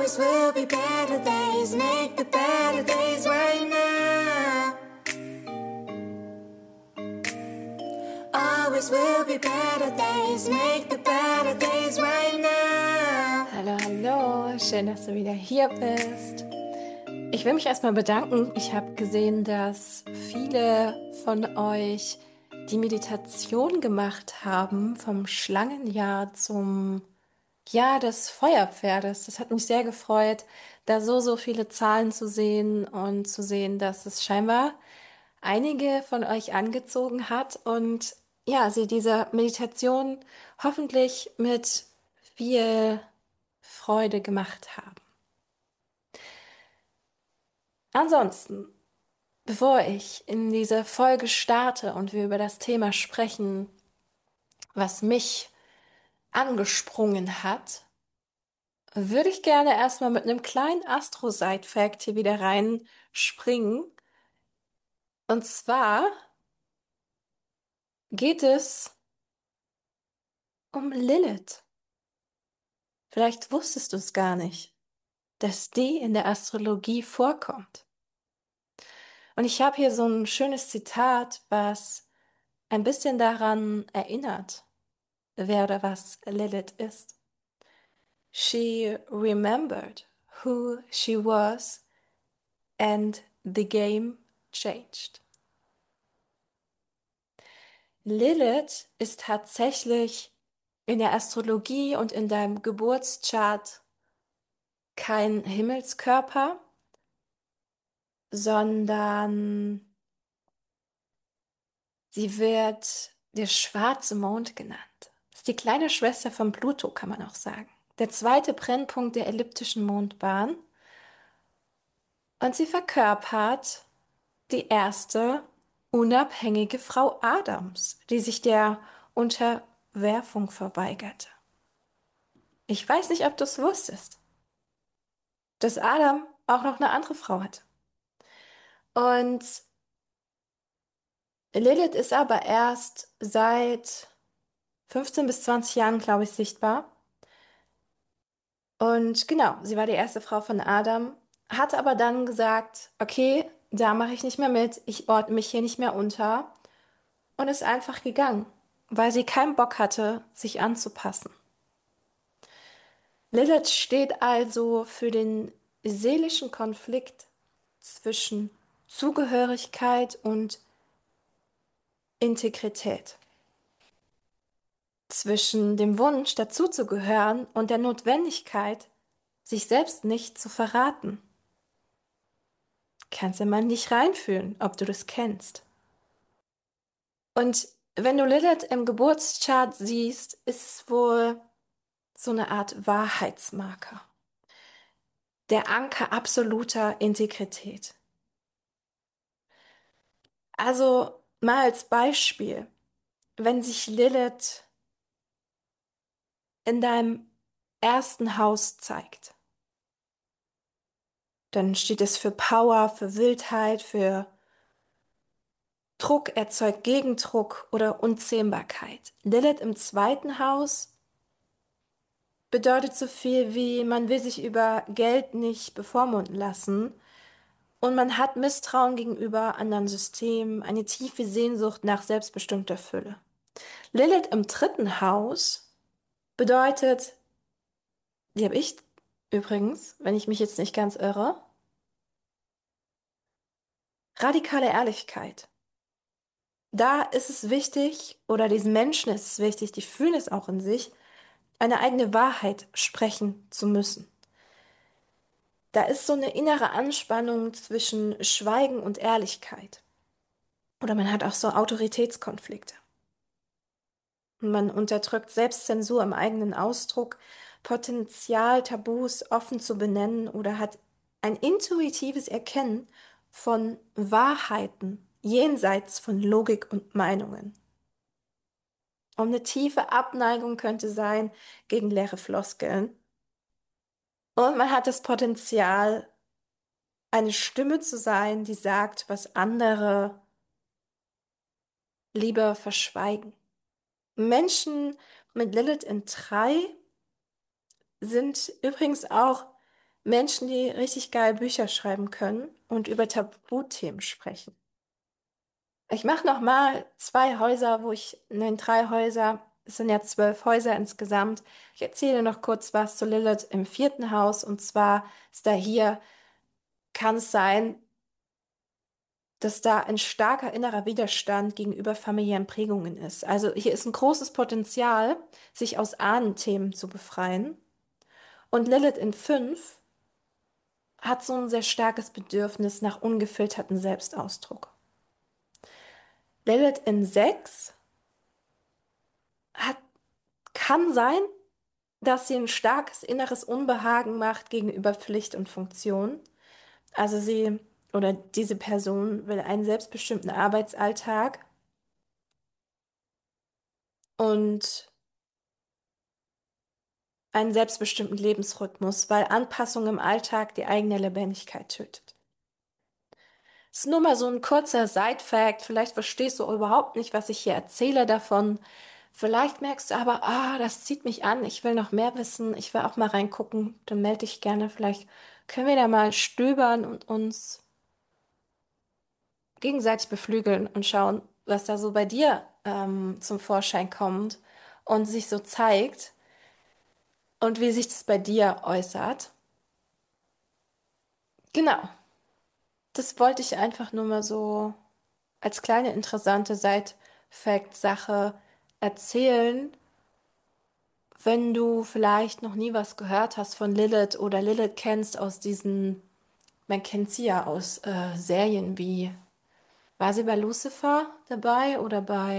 Always will be better days, make the better days right now. Always will be better days, make the better days right now. Hallo, hallo, schön, dass du wieder hier bist. Ich will mich erstmal bedanken. Ich habe gesehen, dass viele von euch die Meditation gemacht haben vom Schlangenjahr zum Jahr des Feuerpferdes. Das hat mich sehr gefreut, da so viele Zahlen zu sehen und zu sehen, dass es scheinbar einige von euch angezogen hat und ja, sie diese Meditation hoffentlich mit viel Freude gemacht haben. Ansonsten, bevor ich in diese Folge starte und wir über das Thema sprechen, was mich angesprungen hat, würde ich gerne erstmal mit einem kleinen Astro-Side-Fact hier wieder reinspringen. Und zwar geht es um Lilith. Vielleicht wusstest du es gar nicht, dass die in der Astrologie vorkommt. Und ich habe hier so ein schönes Zitat, was ein bisschen daran erinnert, wer oder was Lilith ist. She remembered who she was and the game changed. Lilith ist tatsächlich in der Astrologie und in deinem Geburtschart kein Himmelskörper, sondern sie wird der schwarze Mond genannt. Das ist die kleine Schwester von Pluto, kann man auch sagen. Der zweite Brennpunkt der elliptischen Mondbahn. Und sie verkörpert die erste unabhängige Frau Adams, die sich der Unterwerfung verweigerte. Ich weiß nicht, ob du es wusstest, dass Adam auch noch eine andere Frau hat. Und Lilith ist aber erst seit 15 bis 20 Jahren, glaube ich, sichtbar. Und genau, sie war die erste Frau von Adam, hatte aber dann gesagt, okay, da mache ich nicht mehr mit, ich ordne mich hier nicht mehr unter und ist einfach gegangen, weil sie keinen Bock hatte, sich anzupassen. Lilith steht also für den seelischen Konflikt zwischen Zugehörigkeit und Integrität, zwischen dem Wunsch, dazuzugehören und der Notwendigkeit, sich selbst nicht zu verraten. Kannst ja mal nicht reinfühlen, ob du das kennst. Und wenn du Lilith im Geburtschart siehst, ist es wohl so eine Art Wahrheitsmarker. Der Anker absoluter Integrität. Also mal als Beispiel, wenn sich Lilith in deinem ersten Haus zeigt, dann steht es für Power, für Wildheit, für Druck erzeugt Gegendruck oder Unzähmbarkeit. Lilith im zweiten Haus bedeutet so viel wie, man will sich über Geld nicht bevormunden lassen und man hat Misstrauen gegenüber anderen Systemen, eine tiefe Sehnsucht nach selbstbestimmter Fülle. Lilith im dritten Haus bedeutet, die habe ich übrigens, wenn ich mich jetzt nicht ganz irre, radikale Ehrlichkeit. Da ist es wichtig, oder diesen Menschen ist es wichtig, die fühlen es auch in sich, eine eigene Wahrheit sprechen zu müssen. Da ist so eine innere Anspannung zwischen Schweigen und Ehrlichkeit. Oder man hat auch so Autoritätskonflikte. Man unterdrückt Selbstzensur im eigenen Ausdruck, Potenzial, Tabus offen zu benennen oder hat ein intuitives Erkennen von Wahrheiten jenseits von Logik und Meinungen. Und eine tiefe Abneigung könnte sein gegen leere Floskeln. Und man hat das Potenzial, eine Stimme zu sein, die sagt, was andere lieber verschweigen. Menschen mit Lilith in 3 sind übrigens auch Menschen, die richtig geil Bücher schreiben können und über Tabuthemen sprechen. Ich mache noch mal 2 Häuser, nein, 3 Häuser, es sind ja 12 Häuser insgesamt. Ich erzähle noch kurz was zu Lilith im 4. Haus. Und zwar ist da hier, kann es sein, dass da ein starker innerer Widerstand gegenüber familiären Prägungen ist. Also hier ist ein großes Potenzial, sich aus Ahnenthemen zu befreien. Und Lilith in 5 hat so ein sehr starkes Bedürfnis nach ungefilterten Selbstausdruck. Lilith in 6 hat, kann sein, dass sie ein starkes inneres Unbehagen macht gegenüber Pflicht und Funktion. Also sie oder diese Person will einen selbstbestimmten Arbeitsalltag und einen selbstbestimmten Lebensrhythmus, weil Anpassung im Alltag die eigene Lebendigkeit tötet. Das ist nur mal so ein kurzer Side-Fact. Vielleicht verstehst du überhaupt nicht, was ich hier erzähle davon. Vielleicht merkst du aber, das zieht mich an. Ich will noch mehr wissen. Ich will auch mal reingucken. Dann melde dich gerne. Vielleicht können wir da mal stöbern und uns gegenseitig beflügeln und schauen, was da so bei dir zum Vorschein kommt und sich so zeigt und wie sich das bei dir äußert. Genau. Das wollte ich einfach nur mal so als kleine interessante Side-Fact-Sache erzählen. Wenn du vielleicht noch nie was gehört hast von Lilith oder Lilith kennst aus man kennt sie ja aus Serien wie, war sie bei Lucifer dabei oder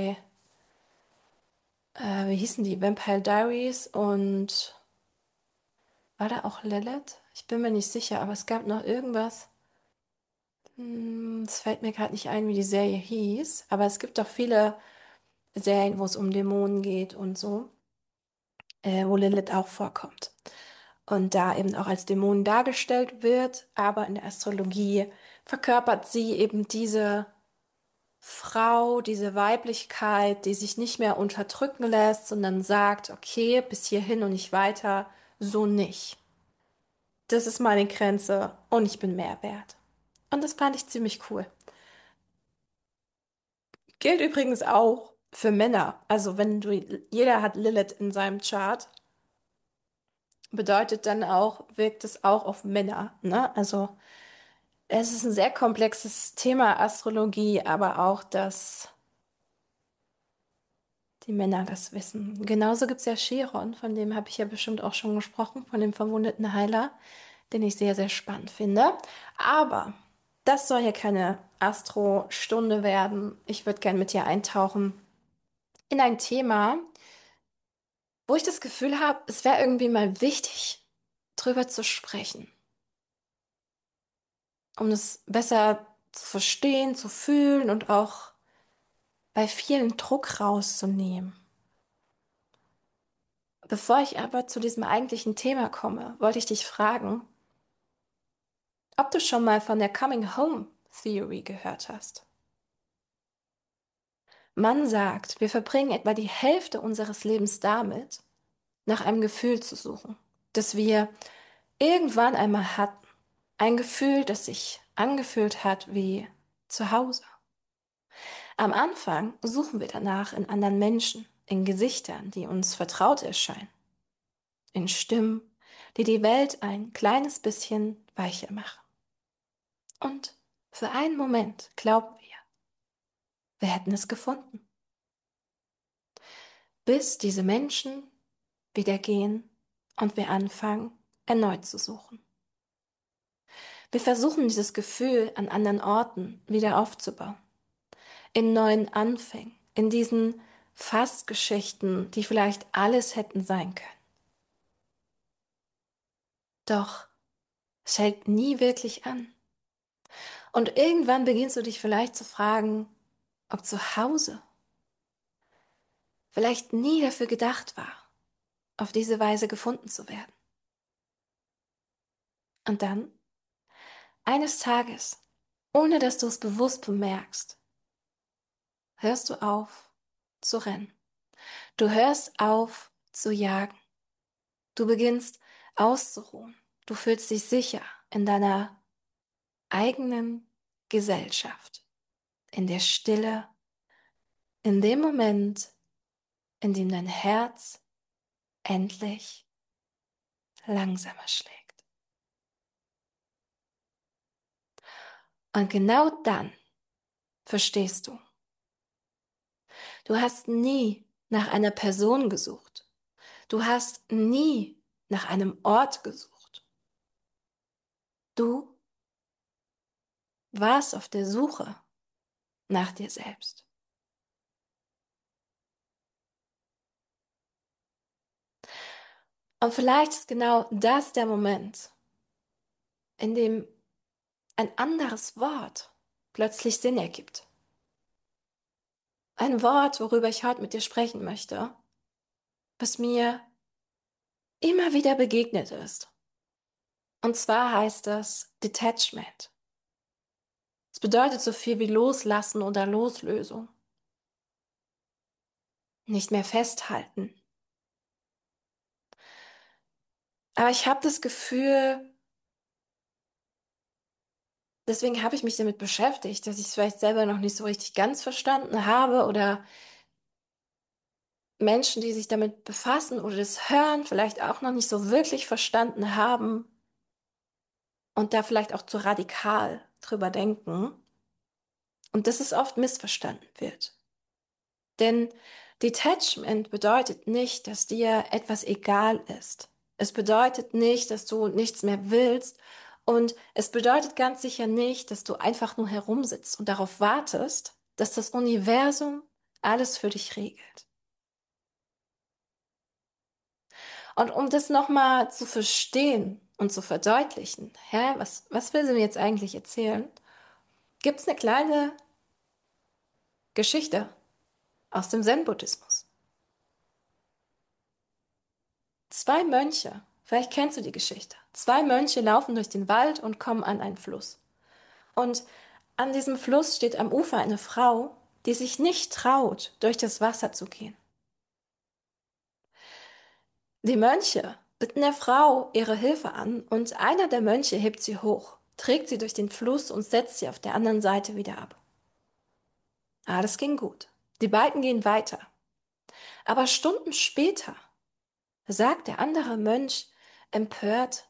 wie hießen die, Vampire Diaries und war da auch Lilith? Ich bin mir nicht sicher, aber es gab noch irgendwas. Es fällt mir gerade nicht ein, wie die Serie hieß, aber es gibt doch viele Serien, wo es um Dämonen geht und so, wo Lilith auch vorkommt. Und da eben auch als Dämon dargestellt wird, aber in der Astrologie verkörpert sie eben diese Frau, diese Weiblichkeit, die sich nicht mehr unterdrücken lässt, sondern sagt, okay, bis hierhin und nicht weiter, so nicht. Das ist meine Grenze und ich bin mehr wert. Und das fand ich ziemlich cool. Gilt übrigens auch für Männer. Also jeder hat Lilith in seinem Chart, bedeutet dann auch, wirkt es auch auf Männer, ne? Also es ist ein sehr komplexes Thema Astrologie, aber auch, dass die Männer das wissen. Genauso gibt es ja Chiron, von dem habe ich ja bestimmt auch schon gesprochen, von dem verwundeten Heiler, den ich sehr, sehr spannend finde. Aber das soll hier keine Astro-Stunde werden. Ich würde gern mit dir eintauchen in ein Thema, wo ich das Gefühl habe, es wäre irgendwie mal wichtig, drüber zu sprechen, um es besser zu verstehen, zu fühlen und auch bei vielen Druck rauszunehmen. Bevor ich aber zu diesem eigentlichen Thema komme, wollte ich dich fragen, ob du schon mal von der Coming Home Theory gehört hast. Man sagt, wir verbringen etwa die Hälfte unseres Lebens damit, nach einem Gefühl zu suchen, das wir irgendwann einmal hatten. Ein Gefühl, das sich angefühlt hat wie zu Hause. Am Anfang suchen wir danach in anderen Menschen, in Gesichtern, die uns vertraut erscheinen, in Stimmen, die die Welt ein kleines bisschen weicher machen. Und für einen Moment glauben wir hätten es gefunden, bis diese Menschen wieder gehen und wir anfangen, erneut zu suchen. Wir versuchen dieses Gefühl an anderen Orten wieder aufzubauen, in neuen Anfängen, in diesen Fastgeschichten, die vielleicht alles hätten sein können. Doch es hält nie wirklich an. Und irgendwann beginnst du dich vielleicht zu fragen, ob zu Hause vielleicht nie dafür gedacht war, auf diese Weise gefunden zu werden. Und dann, eines Tages, ohne dass du es bewusst bemerkst, hörst du auf zu rennen. Du hörst auf zu jagen. Du beginnst auszuruhen. Du fühlst dich sicher in deiner eigenen Gesellschaft, in der Stille, in dem Moment, in dem dein Herz endlich langsamer schlägt. Und genau dann verstehst du, du hast nie nach einer Person gesucht. Du hast nie nach einem Ort gesucht. Du warst auf der Suche nach dir selbst. Und vielleicht ist genau das der Moment, in dem ein anderes Wort plötzlich Sinn ergibt. Ein Wort, worüber ich heute mit dir sprechen möchte, was mir immer wieder begegnet ist. Und zwar heißt es Detachment. Es bedeutet so viel wie loslassen oder Loslösung. Nicht mehr festhalten. Aber ich habe das Gefühl, deswegen habe ich mich damit beschäftigt, dass ich es vielleicht selber noch nicht so richtig ganz verstanden habe oder Menschen, die sich damit befassen oder das hören, vielleicht auch noch nicht so wirklich verstanden haben und da vielleicht auch zu radikal drüber denken und dass es oft missverstanden wird. Denn Detachment bedeutet nicht, dass dir etwas egal ist. Es bedeutet nicht, dass du nichts mehr willst. Und es bedeutet ganz sicher nicht, dass du einfach nur herumsitzt und darauf wartest, dass das Universum alles für dich regelt. Und um das nochmal zu verstehen und zu verdeutlichen, was will sie mir jetzt eigentlich erzählen? Gibt es eine kleine Geschichte aus dem Zen-Buddhismus. Zwei Mönche, vielleicht kennst du die Geschichte. Zwei Mönche laufen durch den Wald und kommen an einen Fluss. Und an diesem Fluss steht am Ufer eine Frau, die sich nicht traut, durch das Wasser zu gehen. Die Mönche bitten der Frau ihre Hilfe an und einer der Mönche hebt sie hoch, trägt sie durch den Fluss und setzt sie auf der anderen Seite wieder ab. Alles ging gut. Die beiden gehen weiter. Aber Stunden später sagt der andere Mönch empört: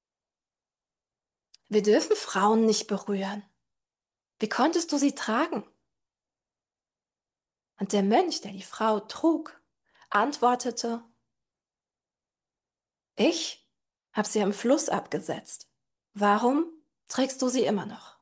Wir dürfen Frauen nicht berühren. Wie konntest du sie tragen? Und der Mönch, der die Frau trug, antwortete: Ich habe sie am Fluss abgesetzt. Warum trägst du sie immer noch?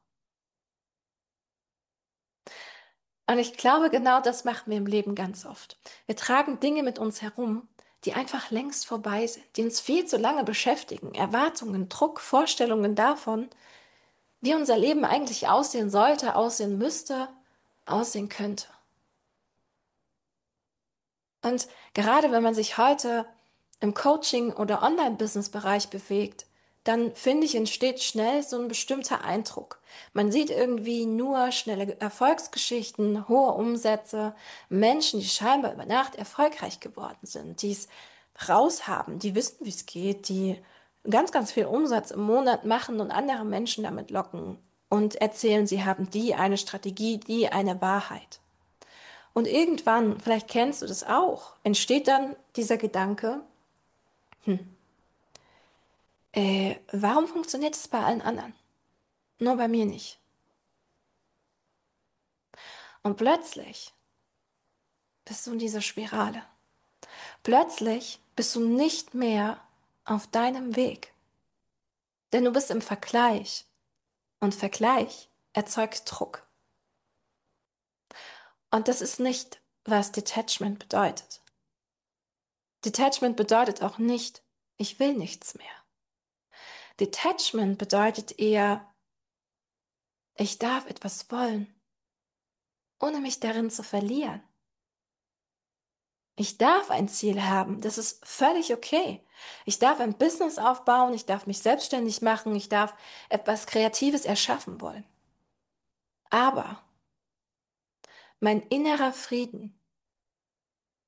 Und ich glaube, genau das machen wir im Leben ganz oft. Wir tragen Dinge mit uns herum, die einfach längst vorbei sind, die uns viel zu lange beschäftigen. Erwartungen, Druck, Vorstellungen davon, wie unser Leben eigentlich aussehen sollte, aussehen müsste, aussehen könnte. Und gerade wenn man sich heute im Coaching- oder Online-Business-Bereich bewegt, dann finde ich, entsteht schnell so ein bestimmter Eindruck. Man sieht irgendwie nur schnelle Erfolgsgeschichten, hohe Umsätze, Menschen, die scheinbar über Nacht erfolgreich geworden sind, die es raus haben, die wissen, wie es geht, die ganz, ganz viel Umsatz im Monat machen und andere Menschen damit locken und erzählen, sie haben die eine Strategie, die eine Wahrheit. Und irgendwann, vielleicht kennst du das auch, entsteht dann dieser Gedanke, warum funktioniert es bei allen anderen? Nur bei mir nicht. Und plötzlich bist du in dieser Spirale. Plötzlich bist du nicht mehr auf deinem Weg. Denn du bist im Vergleich. Und Vergleich erzeugt Druck. Und das ist nicht, was Detachment bedeutet. Detachment bedeutet auch nicht, ich will nichts mehr. Detachment bedeutet eher, ich darf etwas wollen, ohne mich darin zu verlieren. Ich darf ein Ziel haben, das ist völlig okay. Ich darf ein Business aufbauen, ich darf mich selbstständig machen, ich darf etwas Kreatives erschaffen wollen. Aber mein innerer Frieden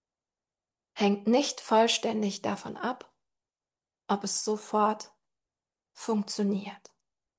hängt nicht vollständig davon ab, ob es sofort funktioniert.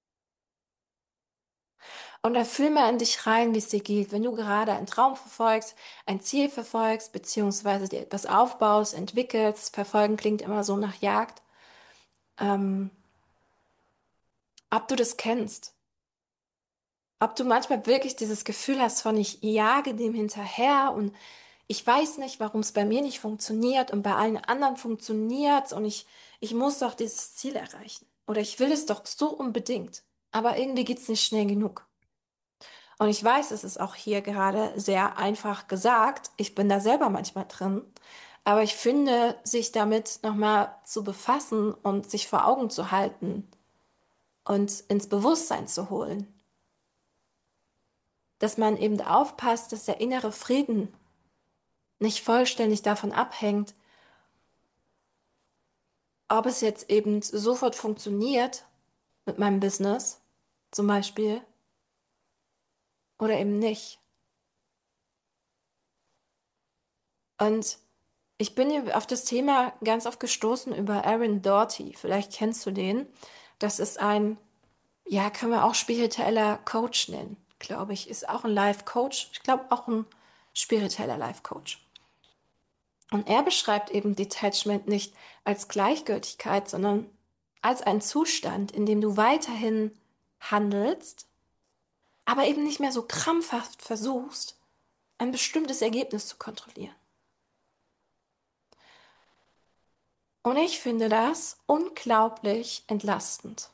Und da fühl mal in dich rein, wie es dir geht, wenn du gerade einen Traum verfolgst, ein Ziel verfolgst, beziehungsweise dir etwas aufbaust, entwickelst. Verfolgen klingt immer so nach Jagd. Ähm, ob du das kennst, ob du manchmal wirklich dieses Gefühl hast von ich jage dem hinterher und ich weiß nicht, warum es bei mir nicht funktioniert und bei allen anderen funktioniert und ich muss doch dieses Ziel erreichen. Oder ich will es doch so unbedingt. Aber irgendwie geht's nicht schnell genug. Und ich weiß, es ist auch hier gerade sehr einfach gesagt. Ich bin da selber manchmal drin. Aber ich finde, sich damit nochmal zu befassen und sich vor Augen zu halten und ins Bewusstsein zu holen, dass man eben aufpasst, dass der innere Frieden nicht vollständig davon abhängt, ob es jetzt eben sofort funktioniert mit meinem Business, zum Beispiel, oder eben nicht. Und ich bin hier auf das Thema ganz oft gestoßen über Aaron Doughty. Vielleicht kennst du den. Das ist ein, ja, können wir auch spiritueller Coach nennen, glaube ich. Ist auch ein Life-Coach. Ich glaube auch ein spiritueller Life-Coach. Und er beschreibt eben Detachment nicht als Gleichgültigkeit, sondern als einen Zustand, in dem du weiterhin handelst, aber eben nicht mehr so krampfhaft versuchst, ein bestimmtes Ergebnis zu kontrollieren. Und ich finde das unglaublich entlastend,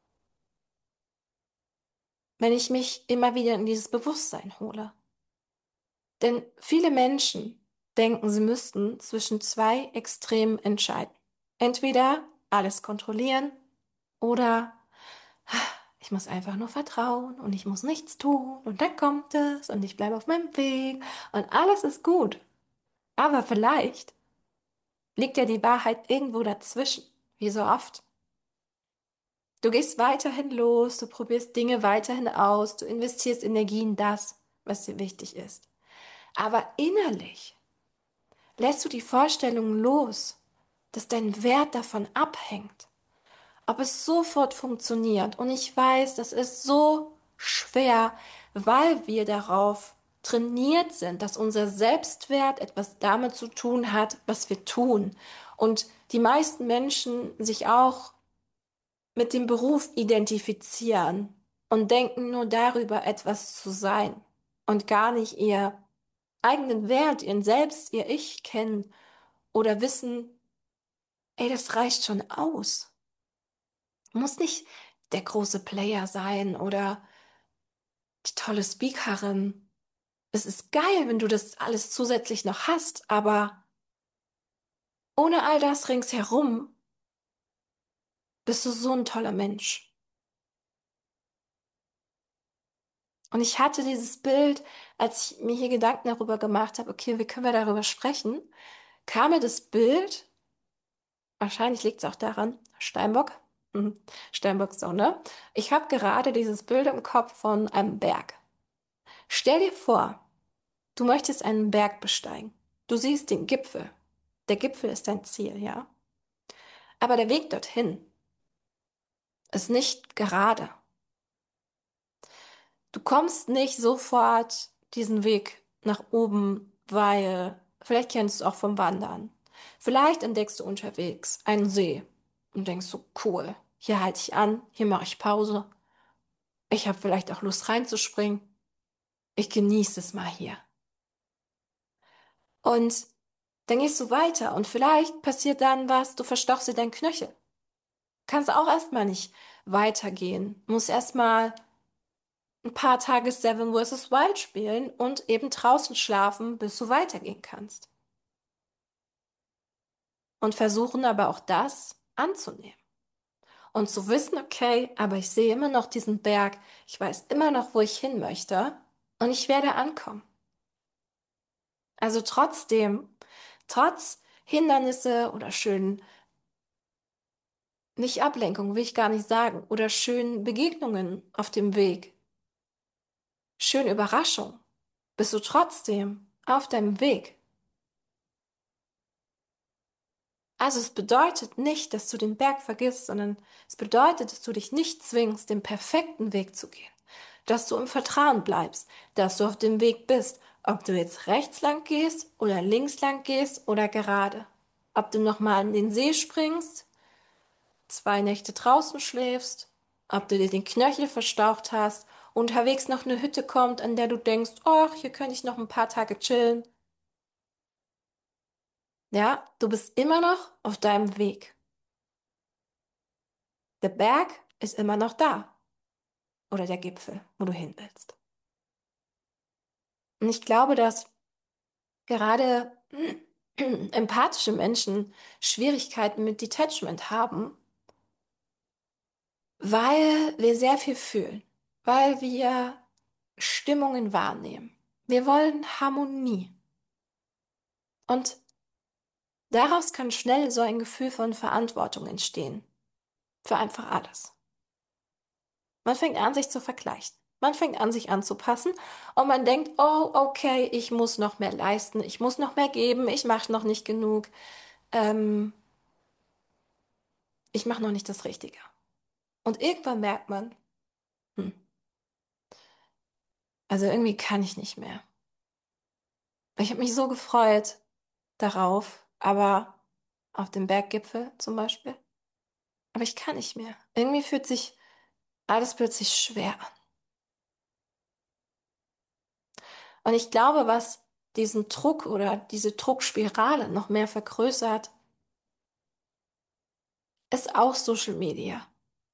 wenn ich mich immer wieder in dieses Bewusstsein hole. Denn viele Menschen denken, sie müssten zwischen zwei Extremen entscheiden. Entweder alles kontrollieren oder ich muss einfach nur vertrauen und ich muss nichts tun und dann kommt es und ich bleibe auf meinem Weg und alles ist gut. Aber vielleicht liegt ja die Wahrheit irgendwo dazwischen, wie so oft. Du gehst weiterhin los, du probierst Dinge weiterhin aus, du investierst Energie in das, was dir wichtig ist. Aber innerlich lässt du die Vorstellung los, dass dein Wert davon abhängt, ob es sofort funktioniert. Und ich weiß, das ist so schwer, weil wir darauf trainiert sind, dass unser Selbstwert etwas damit zu tun hat, was wir tun. Und die meisten Menschen sich auch mit dem Beruf identifizieren und denken nur darüber, etwas zu sein und gar nicht ihr eigenen Wert, ihren Selbst, ihr Ich kennen oder wissen, ey, das reicht schon aus. Muss nicht der große Player sein oder die tolle Speakerin. Es ist geil, wenn du das alles zusätzlich noch hast, aber ohne all das ringsherum bist du so ein toller Mensch. Und ich hatte dieses Bild, als ich mir hier Gedanken darüber gemacht habe, okay, wie können wir darüber sprechen, kam mir das Bild, wahrscheinlich liegt es auch daran, Steinbock, Steinbock so, ne? Ich habe gerade dieses Bild im Kopf von einem Berg. Stell dir vor, du möchtest einen Berg besteigen. Du siehst den Gipfel. Der Gipfel ist dein Ziel, ja? Aber der Weg dorthin ist nicht gerade. Du kommst nicht sofort diesen Weg nach oben, weil vielleicht kennst du es auch vom Wandern. Vielleicht entdeckst du unterwegs einen See und denkst so, cool, hier halte ich an, hier mache ich Pause. Ich habe vielleicht auch Lust reinzuspringen. Ich genieße es mal hier. Und dann gehst du weiter und vielleicht passiert dann was, du verstauchst dir deinen Knöchel. Kannst auch erstmal nicht weitergehen. Musst erstmal ein paar Tage Seven vs. Wild spielen und eben draußen schlafen, bis du weitergehen kannst. Und versuchen aber auch das anzunehmen. Und zu wissen, okay, aber ich sehe immer noch diesen Berg, ich weiß immer noch, wo ich hin möchte und ich werde ankommen. Also trotzdem, trotz Hindernisse oder schönen, nicht Ablenkung, will ich gar nicht sagen, oder schönen Begegnungen auf dem Weg, schöne Überraschung, bist du trotzdem auf deinem Weg. Also es bedeutet nicht, dass du den Berg vergisst, sondern es bedeutet, dass du dich nicht zwingst, den perfekten Weg zu gehen. Dass du im Vertrauen bleibst, dass du auf dem Weg bist, ob du jetzt rechts lang gehst oder links lang gehst oder gerade. Ob du nochmal in den See springst, 2 Nächte draußen schläfst, ob du dir den Knöchel verstaucht hast, unterwegs noch eine Hütte kommt, an der du denkst, ach, hier könnte ich noch ein paar Tage chillen. Ja, du bist immer noch auf deinem Weg. Der Berg ist immer noch da. Oder der Gipfel, wo du hin willst. Und ich glaube, dass gerade empathische Menschen Schwierigkeiten mit Detachment haben, weil wir sehr viel fühlen, weil wir Stimmungen wahrnehmen. Wir wollen Harmonie. Und daraus kann schnell so ein Gefühl von Verantwortung entstehen. Für einfach alles. Man fängt an, sich zu vergleichen. Man fängt an, sich anzupassen und man denkt, oh, okay, ich muss noch mehr leisten, ich muss noch mehr geben, ich mache noch nicht genug, ähm, ich mache noch nicht das Richtige. Und irgendwann merkt man, hm, also irgendwie kann ich nicht mehr. Ich habe mich so gefreut darauf, aber auf dem Berggipfel zum Beispiel, aber ich kann nicht mehr. Irgendwie fühlt sich alles plötzlich schwer an. Und ich glaube, was diesen Druck oder diese Druckspirale noch mehr vergrößert, ist auch Social Media.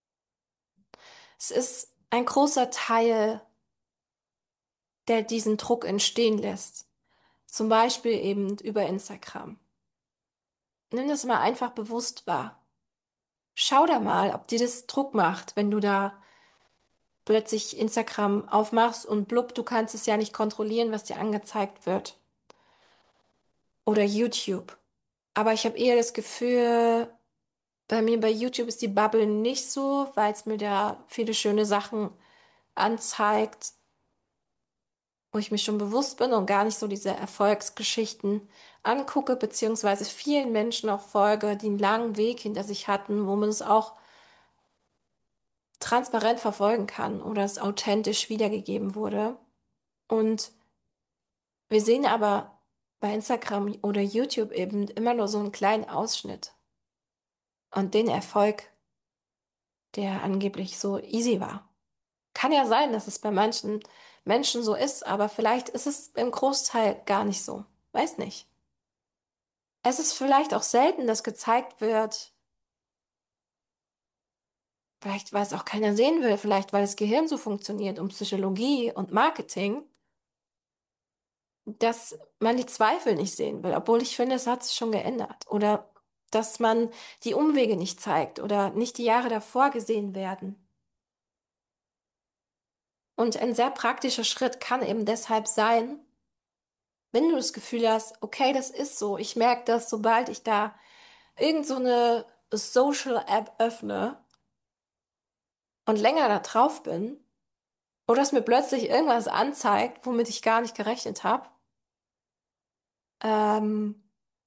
Es ist ein großer Teil, der diesen Druck entstehen lässt. Zum Beispiel eben über Instagram. Nimm das mal einfach bewusst wahr. Schau da mal, ob dir das Druck macht, wenn du da plötzlich Instagram aufmachst und blub, du kannst es ja nicht kontrollieren, was dir angezeigt wird. Oder YouTube. Aber ich habe eher das Gefühl, bei mir bei YouTube ist die Bubble nicht so, weil es mir da viele schöne Sachen anzeigt, wo ich mir schon bewusst bin und gar nicht so diese Erfolgsgeschichten angucke, beziehungsweise vielen Menschen auch folge, die einen langen Weg hinter sich hatten, wo man es auch transparent verfolgen kann oder es authentisch wiedergegeben wurde. Und wir sehen aber bei Instagram oder YouTube eben immer nur so einen kleinen Ausschnitt und den Erfolg, der angeblich so easy war. Kann ja sein, dass es bei manchen Menschen so ist, aber vielleicht ist es im Großteil gar nicht so. Weiß nicht. Es ist vielleicht auch selten, dass gezeigt wird, vielleicht weil es auch keiner sehen will, vielleicht weil das Gehirn so funktioniert und Psychologie und Marketing, dass man die Zweifel nicht sehen will, obwohl ich finde, es hat sich schon geändert. Oder dass man die Umwege nicht zeigt oder nicht die Jahre davor gesehen werden. Und ein sehr praktischer Schritt kann eben deshalb sein, wenn du das Gefühl hast, okay, das ist so, ich merke das, sobald ich da irgend so eine Social App öffne und länger da drauf bin, oder es mir plötzlich irgendwas anzeigt, womit ich gar nicht gerechnet habe, ähm,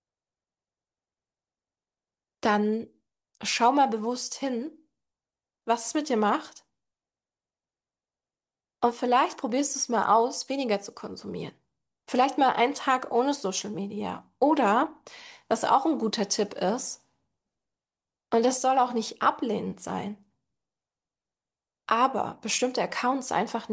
dann schau mal bewusst hin, was es mit dir macht. Und vielleicht probierst du es mal aus, weniger zu konsumieren. Vielleicht mal einen Tag ohne Social Media. Oder, was auch ein guter Tipp ist, und das soll auch nicht ablehnend sein, aber bestimmte Accounts einfach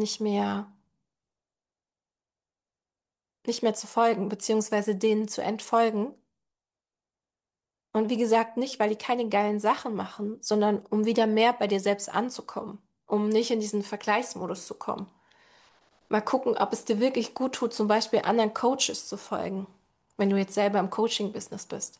nicht mehr zu folgen, beziehungsweise denen zu entfolgen. Und wie gesagt, nicht, weil die keine geilen Sachen machen, sondern um wieder mehr bei dir selbst anzukommen, um nicht in diesen Vergleichsmodus zu kommen. Mal gucken, ob es dir wirklich gut tut, zum Beispiel anderen Coaches zu folgen, wenn du jetzt selber im Coaching-Business bist.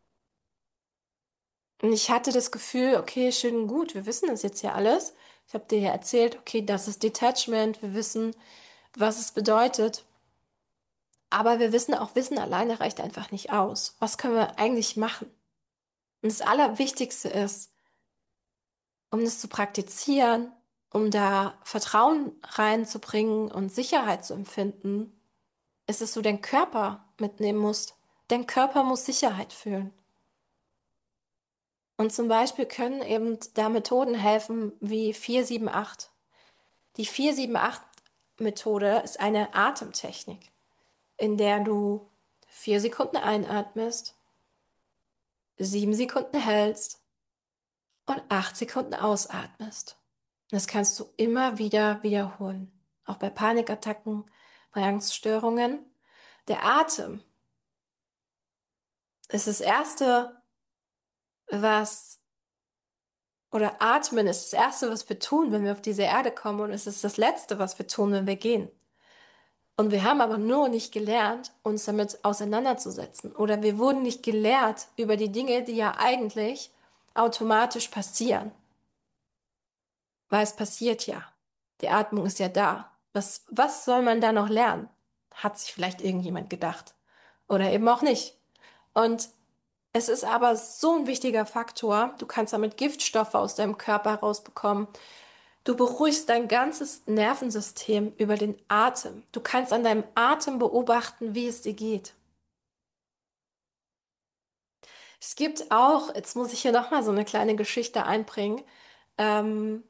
Und ich hatte das Gefühl, okay, schön und gut, wir wissen das jetzt ja alles. Ich habe dir ja erzählt, okay, das ist Detachment, wir wissen, was es bedeutet. Aber wir wissen auch, Wissen alleine reicht einfach nicht aus. Was können wir eigentlich machen? Und das Allerwichtigste ist, um das zu praktizieren, um da Vertrauen reinzubringen und Sicherheit zu empfinden, ist es so, dein Körper mitnehmen musst. Dein Körper muss Sicherheit fühlen. Und zum Beispiel können eben da Methoden helfen wie 4-7-8. Die 4-7-8-Methode ist eine Atemtechnik, in der du 4 Sekunden einatmest, 7 Sekunden hältst und 8 Sekunden ausatmest. Das kannst du immer wieder wiederholen. Auch bei Panikattacken, bei Angststörungen. Der Atem ist das Erste, was, oder Atmen ist das Erste, was wir tun, wenn wir auf diese Erde kommen, und es ist das Letzte, was wir tun, wenn wir gehen. Und wir haben aber nur nicht gelernt, uns damit auseinanderzusetzen. Oder wir wurden nicht gelehrt über die Dinge, die ja eigentlich automatisch passieren. Weil es passiert ja. Die Atmung ist ja da. Was soll man da noch lernen? Hat sich vielleicht irgendjemand gedacht. Oder eben auch nicht. Und es ist aber so ein wichtiger Faktor. Du kannst damit Giftstoffe aus deinem Körper rausbekommen. Du beruhigst dein ganzes Nervensystem über den Atem. Du kannst an deinem Atem beobachten, wie es dir geht. Es gibt auch, jetzt muss ich hier nochmal so eine kleine Geschichte einbringen. Ähm,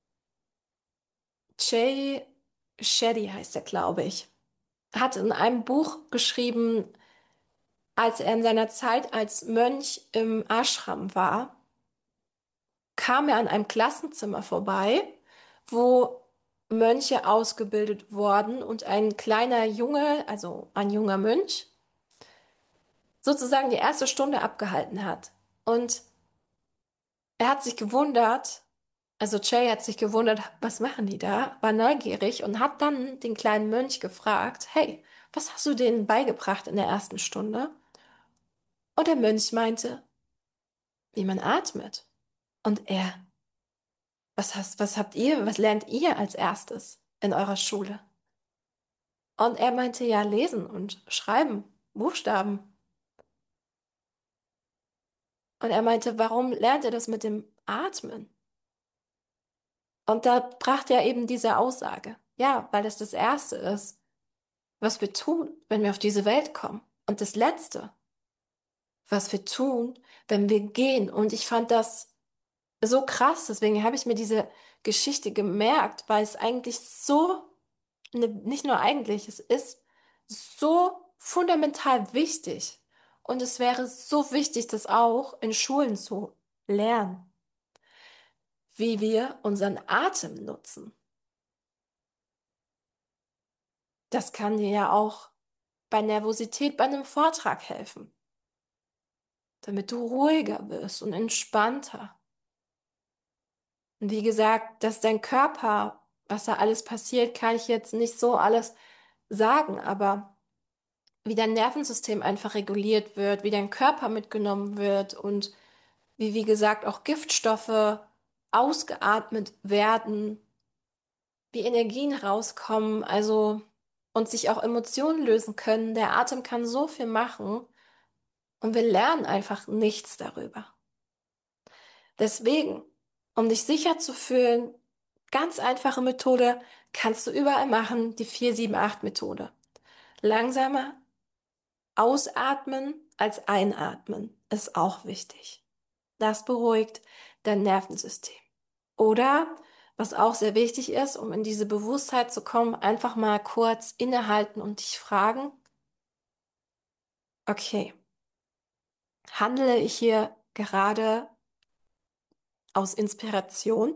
Jay Shetty heißt er, glaube ich, hat in einem Buch geschrieben, als er in seiner Zeit als Mönch im Ashram war, kam er an einem Klassenzimmer vorbei, wo Mönche ausgebildet wurden und ein kleiner Junge, also ein junger Mönch, sozusagen die erste Stunde abgehalten hat. Und er hat sich gewundert, also Jay hat sich gewundert, was machen die da, war neugierig und hat dann den kleinen Mönch gefragt, hey, was hast du denen beigebracht in der ersten Stunde? Und der Mönch meinte, wie man atmet. Und er, was habt ihr, was lernt ihr als erstes in eurer Schule? Und er meinte, ja, lesen und schreiben, Buchstaben. Und er meinte, warum lernt ihr das mit dem Atmen? Und da brachte er eben diese Aussage. Ja, weil es das Erste ist, was wir tun, wenn wir auf diese Welt kommen. Und das Letzte, was wir tun, wenn wir gehen. Und ich fand das so krass, deswegen habe ich mir diese Geschichte gemerkt, weil es eigentlich so, nicht nur eigentlich, es ist so fundamental wichtig. Und es wäre so wichtig, das auch in Schulen zu lernen, wie wir unseren Atem nutzen. Das kann dir ja auch bei Nervosität bei einem Vortrag helfen, damit du ruhiger wirst und entspannter. Und wie gesagt, dass dein Körper, was da alles passiert, kann ich jetzt nicht so alles sagen, aber wie dein Nervensystem einfach reguliert wird, wie dein Körper mitgenommen wird und wie gesagt, auch Giftstoffe ausgeatmet werden, wie Energien rauskommen, also und sich auch Emotionen lösen können. Der Atem kann so viel machen und wir lernen einfach nichts darüber. Deswegen, um dich sicher zu fühlen, ganz einfache Methode, kannst du überall machen, die 4-7-8-Methode. Langsamer ausatmen als einatmen ist auch wichtig. Das beruhigt dein Nervensystem. Oder, was auch sehr wichtig ist, um in diese Bewusstheit zu kommen, einfach mal kurz innehalten und dich fragen, okay, handle ich hier gerade aus Inspiration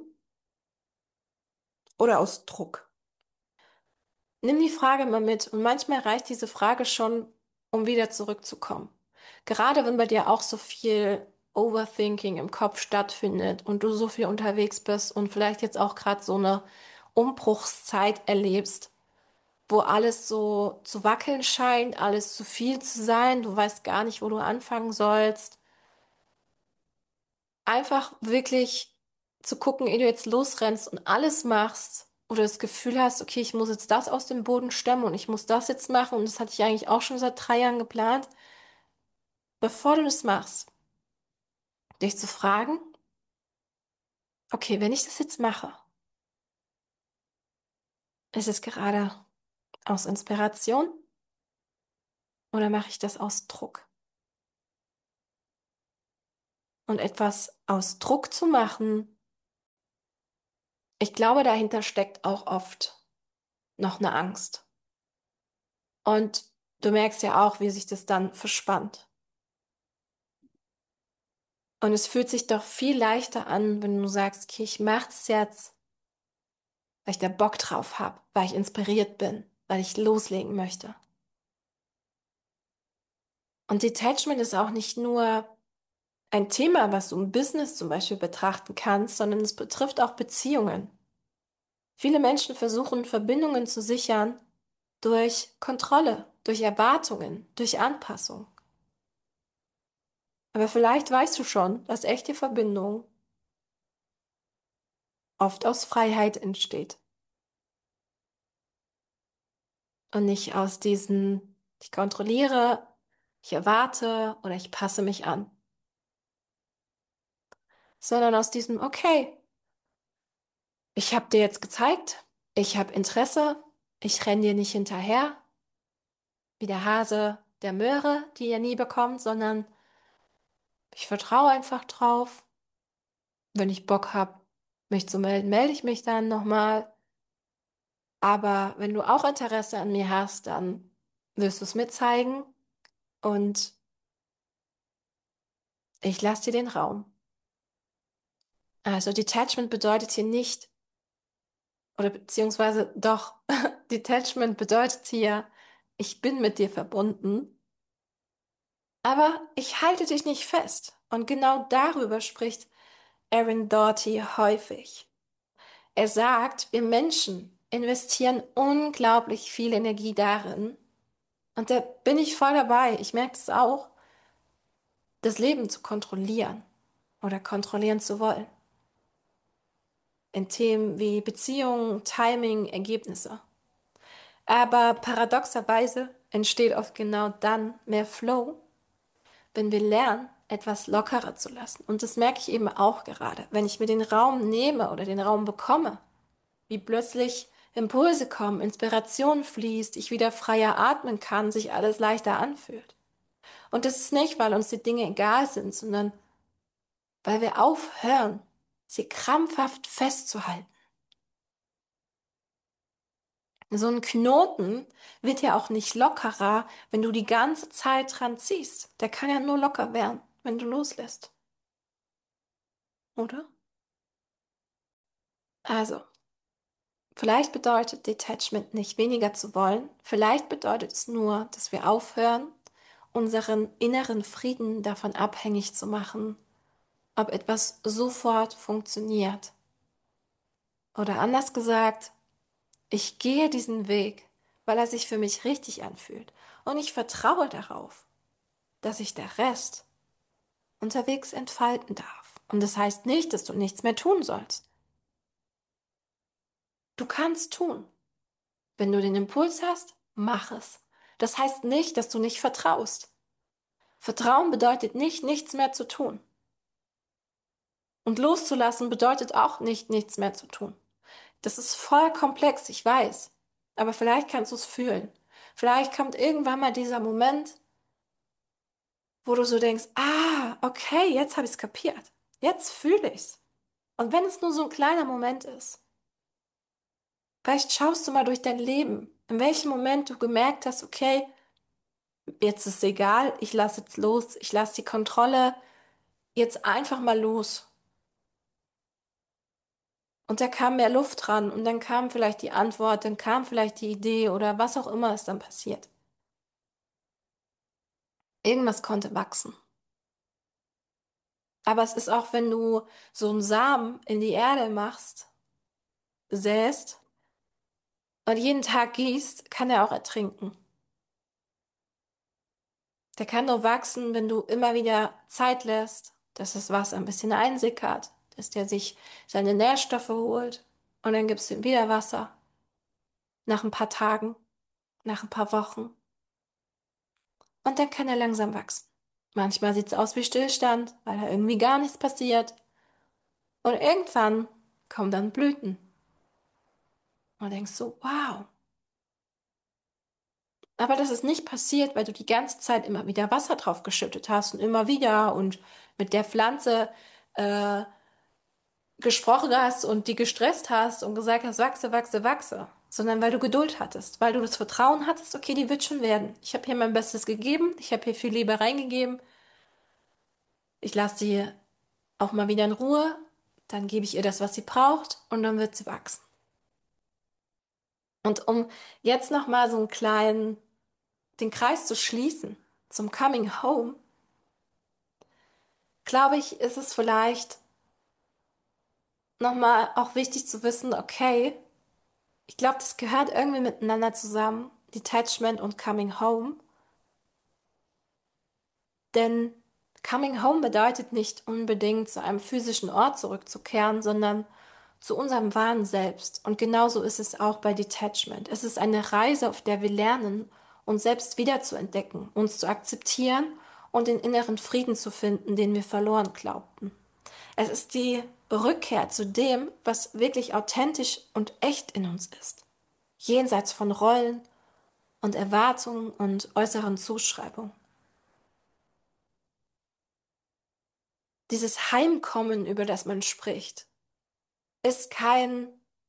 oder aus Druck? Nimm die Frage mal mit und manchmal reicht diese Frage schon, um wieder zurückzukommen. Gerade wenn bei dir auch so viel Overthinking im Kopf stattfindet und du so viel unterwegs bist und vielleicht jetzt auch gerade so eine Umbruchszeit erlebst, wo alles so zu wackeln scheint, alles zu viel zu sein, du weißt gar nicht, wo du anfangen sollst. Einfach wirklich zu gucken, ehe du jetzt losrennst und alles machst oder das Gefühl hast, okay, ich muss jetzt das aus dem Boden stemmen und ich muss das jetzt machen und das hatte ich eigentlich auch schon seit 3 Jahren geplant, bevor du das machst, dich zu fragen, okay, wenn ich das jetzt mache, ist es gerade aus Inspiration oder mache ich das aus Druck? und etwas aus Druck zu machen, ich glaube, dahinter steckt auch oft noch eine Angst. Und du merkst ja auch, wie sich das dann verspannt. Und es fühlt sich doch viel leichter an, wenn du sagst, okay, ich mach's jetzt, weil ich da Bock drauf habe, weil ich inspiriert bin, weil ich loslegen möchte. Und Detachment ist auch nicht nur ein Thema, was du im Business zum Beispiel betrachten kannst, sondern es betrifft auch Beziehungen. Viele Menschen versuchen, Verbindungen zu sichern durch Kontrolle, durch Erwartungen, durch Anpassung. Aber vielleicht weißt du schon, dass echte Verbindung oft aus Freiheit entsteht und nicht aus diesen, ich kontrolliere, ich erwarte oder ich passe mich an, sondern aus diesem, okay, ich habe dir jetzt gezeigt, ich habe Interesse, ich renn dir nicht hinterher, wie der Hase der Möhre, die er nie bekommt, sondern ich vertraue einfach drauf. Wenn ich Bock habe, mich zu melden, melde ich mich dann nochmal. Aber wenn du auch Interesse an mir hast, dann wirst du es mir zeigen und ich lasse dir den Raum. Also Detachment bedeutet hier nicht, oder beziehungsweise doch, Detachment bedeutet hier, ich bin mit dir verbunden, aber ich halte dich nicht fest. Und genau darüber spricht Aaron Doughty häufig. Er sagt, wir Menschen investieren unglaublich viel Energie darin, und da bin ich voll dabei, ich merke es auch, das Leben zu kontrollieren oder kontrollieren zu wollen. In Themen wie Beziehungen, Timing, Ergebnisse. Aber paradoxerweise entsteht oft genau dann mehr Flow, wenn wir lernen, etwas lockerer zu lassen. Und das merke ich eben auch gerade, wenn ich mir den Raum nehme oder den Raum bekomme, wie plötzlich Impulse kommen, Inspiration fließt, ich wieder freier atmen kann, sich alles leichter anfühlt. Und das ist nicht, weil uns die Dinge egal sind, sondern weil wir aufhören, sie krampfhaft festzuhalten. So ein Knoten wird ja auch nicht lockerer, wenn du die ganze Zeit dran ziehst. Der kann ja nur locker werden, wenn du loslässt, oder? Also, vielleicht bedeutet Detachment nicht weniger zu wollen. Vielleicht bedeutet es nur, dass wir aufhören, unseren inneren Frieden davon abhängig zu machen, ob etwas sofort funktioniert. Oder anders gesagt, ich gehe diesen Weg, weil er sich für mich richtig anfühlt. Und ich vertraue darauf, dass sich der Rest unterwegs entfalten darf. Und das heißt nicht, dass du nichts mehr tun sollst. Du kannst tun. Wenn du den Impuls hast, mach es. Das heißt nicht, dass du nicht vertraust. Vertrauen bedeutet nicht, nichts mehr zu tun. Und loszulassen bedeutet auch nicht, nichts mehr zu tun. Das ist voll komplex, ich weiß. Aber vielleicht kannst du es fühlen. Vielleicht kommt irgendwann mal dieser Moment, wo du so denkst, ah, okay, jetzt habe ich es kapiert. Jetzt fühle ich's. Und wenn es nur so ein kleiner Moment ist, vielleicht schaust du mal durch dein Leben, in welchem Moment du gemerkt hast, okay, jetzt ist es egal, ich lasse jetzt los, ich lasse die Kontrolle jetzt einfach mal los. Und da kam mehr Luft dran und dann kam vielleicht die Antwort, dann kam vielleicht die Idee oder was auch immer ist dann passiert. Irgendwas konnte wachsen. Aber es ist auch, wenn du so einen Samen in die Erde machst, säst und jeden Tag gießt, kann er auch ertrinken. Der kann nur wachsen, wenn du immer wieder Zeit lässt, dass das Wasser ein bisschen einsickert, dass der sich seine Nährstoffe holt und dann gibst du ihm wieder Wasser. Nach ein paar Tagen, nach ein paar Wochen. Und dann kann er langsam wachsen. Manchmal sieht es aus wie Stillstand, weil da irgendwie gar nichts passiert. Und irgendwann kommen dann Blüten. Und denkst so, wow, Aber das ist nicht passiert, weil du die ganze Zeit immer wieder Wasser drauf geschüttet hast und immer wieder und mit der Pflanze äh, gesprochen hast und die gestresst hast und gesagt hast, wachse, wachse, wachse, sondern weil du Geduld hattest, weil du das Vertrauen hattest, okay, die wird schon werden. Ich habe hier mein Bestes gegeben, ich habe hier viel Liebe reingegeben, ich lasse sie auch mal wieder in Ruhe, dann gebe ich ihr das, was sie braucht und dann wird sie wachsen. Und um jetzt noch mal so einen kleinen, den Kreis zu schließen zum Coming Home, glaube ich, ist es vielleicht noch mal auch wichtig zu wissen, okay, ich glaube, das gehört irgendwie miteinander zusammen, Detachment und Coming Home. Denn Coming Home bedeutet nicht unbedingt zu einem physischen Ort zurückzukehren, sondern zu unserem wahren Selbst. Und genauso ist es auch bei Detachment. Es ist eine Reise, auf der wir lernen, uns selbst wiederzuentdecken, uns zu akzeptieren und den inneren Frieden zu finden, den wir verloren glaubten. Es ist die Rückkehr zu dem, was wirklich authentisch und echt in uns ist, jenseits von Rollen und Erwartungen und äußeren Zuschreibungen. Dieses Heimkommen, über das man spricht, ist kein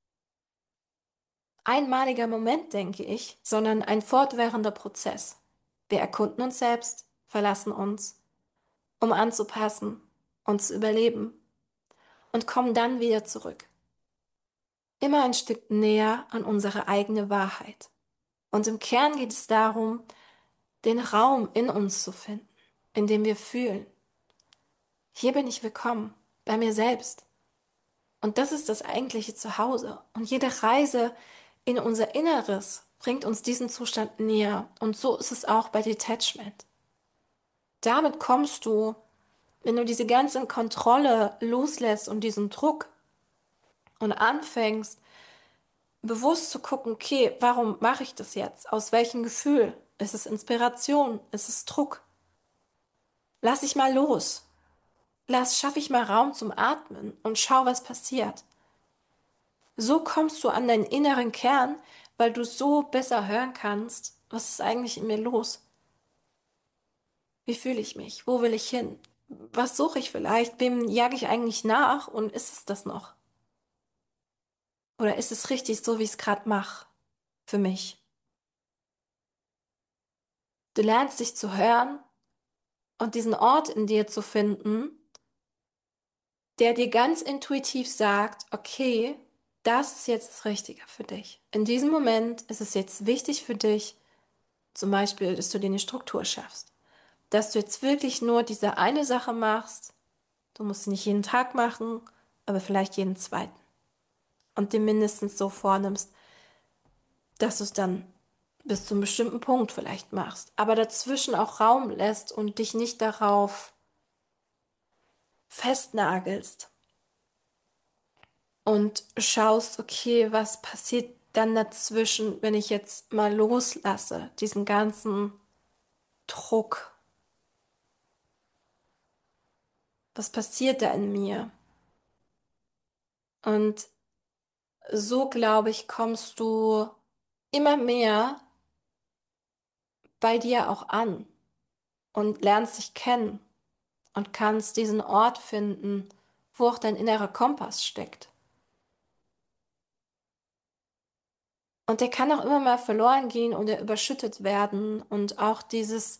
einmaliger Moment, denke ich, sondern ein fortwährender Prozess. Wir erkunden uns selbst, verlassen uns, um anzupassen, uns zu überleben und kommen dann wieder zurück. Immer ein Stück näher an unsere eigene Wahrheit. Und im Kern geht es darum, den Raum in uns zu finden, in dem wir fühlen. Hier bin ich willkommen, bei mir selbst. Und das ist das eigentliche Zuhause. Und jede Reise in unser Inneres bringt uns diesen Zustand näher. Und so ist es auch bei Detachment. Damit kommst du, wenn du diese ganze Kontrolle loslässt und diesen Druck und anfängst, bewusst zu gucken, okay, warum mache ich das jetzt? Aus welchem Gefühl? Ist es Inspiration? Ist es Druck? Lass ich mal los. Schaffe ich mal Raum zum Atmen und schau, was passiert. So kommst du an deinen inneren Kern, weil du so besser hören kannst, was ist eigentlich in mir los? Wie fühle ich mich? Wo will ich hin? Was suche ich vielleicht? Wem jage ich eigentlich nach? Und ist es das noch? Oder ist es richtig so, wie ich es gerade mache? Für mich. Du lernst dich zu hören und diesen Ort in dir zu finden, der dir ganz intuitiv sagt, okay, das ist jetzt das Richtige für dich. In diesem Moment ist es jetzt wichtig für dich, zum Beispiel, dass du dir eine Struktur schaffst. Dass du jetzt wirklich nur diese eine Sache machst. Du musst sie nicht jeden Tag machen, aber vielleicht jeden zweiten. Und dir mindestens so vornimmst, dass du es dann bis zu einem bestimmten Punkt vielleicht machst. Aber dazwischen auch Raum lässt und dich nicht darauf festnagelst. Und schaust, okay, was passiert dann dazwischen, wenn ich jetzt mal loslasse, diesen ganzen Druck. Was passiert da in mir? Und so, glaube ich, kommst du immer mehr bei dir auch an und lernst dich kennen und kannst diesen Ort finden, wo auch dein innerer Kompass steckt. Und der kann auch immer mal verloren gehen oder überschüttet werden. Und auch dieses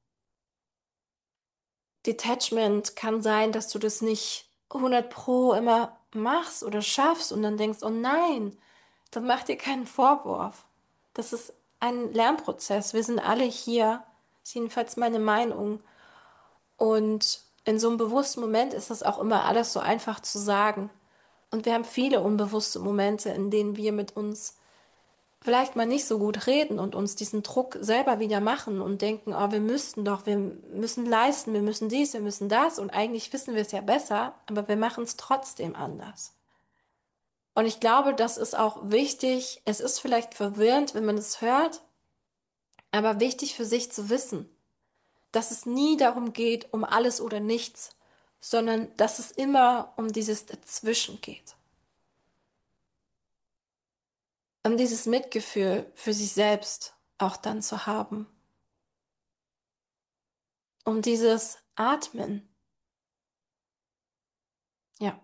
Detachment kann sein, dass du das nicht 100 Pro immer machst oder schaffst und dann denkst, oh nein, dann mach dir keinen Vorwurf. Das ist ein Lernprozess. Wir sind alle hier. Das ist jedenfalls meine Meinung. Und in so einem bewussten Moment ist das auch immer alles so einfach zu sagen. Und wir haben viele unbewusste Momente, in denen wir mit uns vielleicht mal nicht so gut reden und uns diesen Druck selber wieder machen und denken, oh, wir müssten doch, wir müssen leisten, wir müssen dies, wir müssen das. Und eigentlich wissen wir es ja besser, aber wir machen es trotzdem anders. Und ich glaube, das ist auch wichtig. Es ist vielleicht verwirrend, wenn man es hört, aber wichtig für sich zu wissen, dass es nie darum geht, um alles oder nichts, sondern dass es immer um dieses Dazwischen geht. Um dieses Mitgefühl für sich selbst. auch dann zu haben, um dieses Atmen. Ja,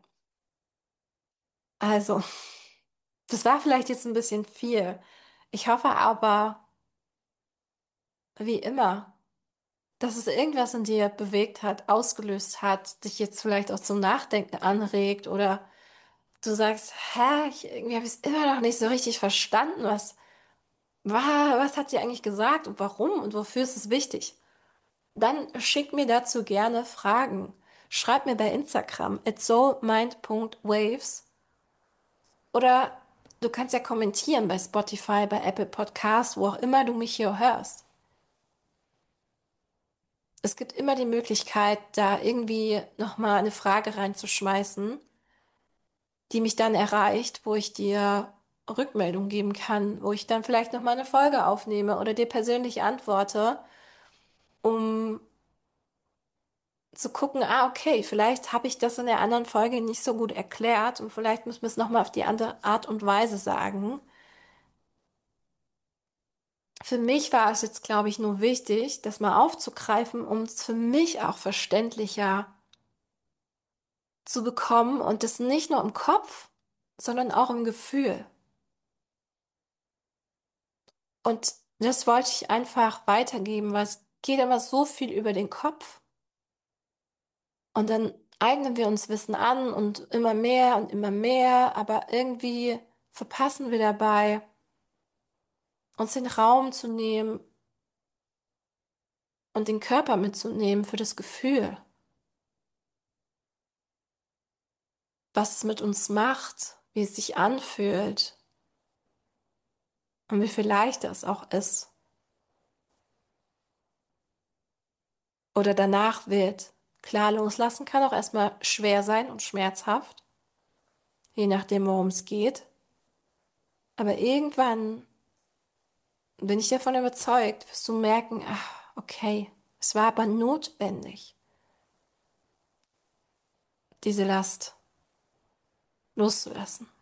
also, das war vielleicht jetzt ein bisschen viel. Ich hoffe aber, wie immer, dass es irgendwas in dir bewegt hat, ausgelöst hat, dich jetzt vielleicht auch zum Nachdenken anregt oder du sagst, hä, irgendwie habe ich es immer noch nicht so richtig verstanden, was hat sie eigentlich gesagt und warum und wofür ist es wichtig? Dann schick mir dazu gerne Fragen. Schreib mir bei Instagram at soulmind.waves oder du kannst ja kommentieren bei Spotify, bei Apple Podcasts, wo auch immer du mich hier hörst. Es gibt immer die Möglichkeit, da irgendwie nochmal eine Frage reinzuschmeißen, die mich dann erreicht, wo ich dir Rückmeldung geben kann, wo ich dann vielleicht nochmal eine Folge aufnehme oder dir persönlich antworte, um zu gucken, ah, okay, vielleicht habe ich das in der anderen Folge nicht so gut erklärt und vielleicht müssen wir es nochmal auf die andere Art und Weise sagen. Für mich war es jetzt, glaube ich, nur wichtig, das mal aufzugreifen, um es für mich auch verständlicher zu bekommen und das nicht nur im Kopf, sondern auch im Gefühl. Und das wollte ich einfach weitergeben, weil es geht immer so viel über den Kopf und dann eignen wir uns Wissen an und immer mehr, aber irgendwie verpassen wir dabei, uns den Raum zu nehmen und den Körper mitzunehmen für das Gefühl, was es mit uns macht, wie es sich anfühlt und wie viel leichter es auch ist oder danach wird. Klar, loslassen kann auch erstmal schwer sein und schmerzhaft, je nachdem, worum es geht. Aber irgendwann bin ich davon überzeugt, wirst du merken, ach, okay, es war aber notwendig, diese Last loszulassen.